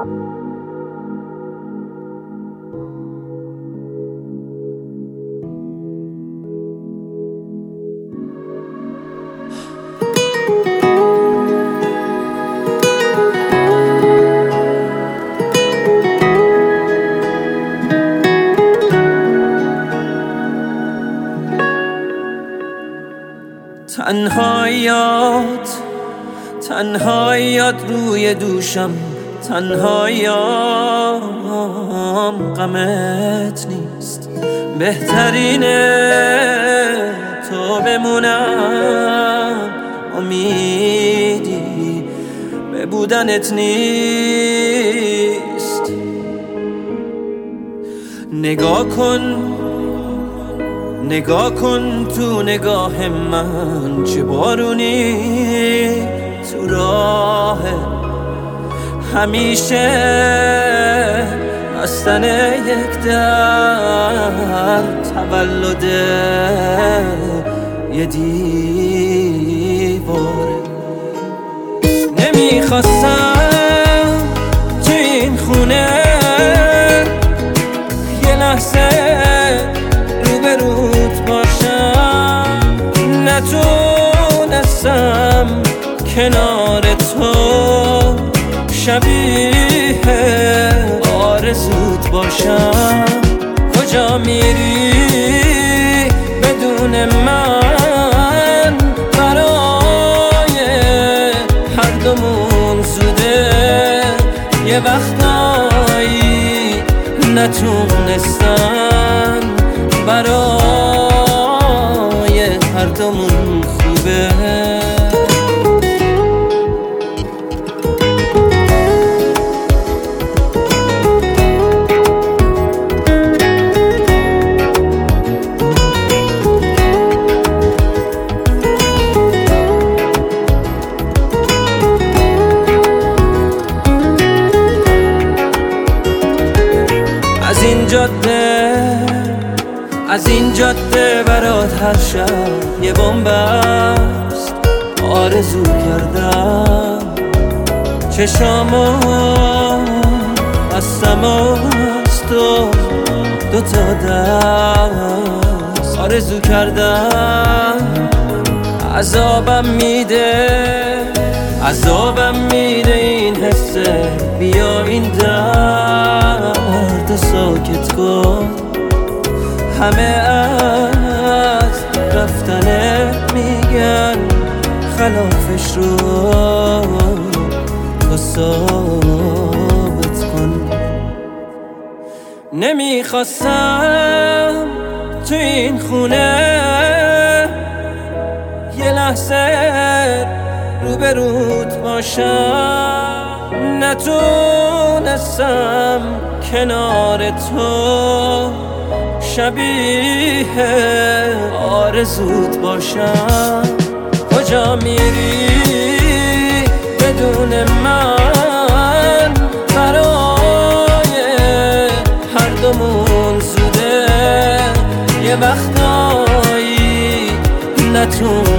تنهاییات روی دوشم، تنهاییام غمت نیست. بهترینه تو بمونم، امیدی به بودنت نیست. نگاه کن تو نگاه من، چه بارونی تو راه. همیشه بستن یک در، تولد یه دیواره. نمیخواستم تو این خونه یه لحظه روبروت باشم، نتونستم کنار تو شبیه آرزوت باشم. کجا میری بدون من؟ برای هر دومون زوده. یه وقتایی نتونستن برای هر دومون خوبه. از این جاده برات هر شب یه بمبست. آرزو کردم چشامو بستم از تو دوتا دست. آرزو کردم عذابم میده این حسه. بیا این درد ساکت کن. همه از رفتنت میگن، خلافش رو تو ثابت کن. نمیخواستم تو این خونه یه لحظه روبروت باشم، نتونستم کنار تو شبیه آرزوت باشم. کجا میری بدون من؟ برای هر دومون زوده. یه وقتایی نتونستم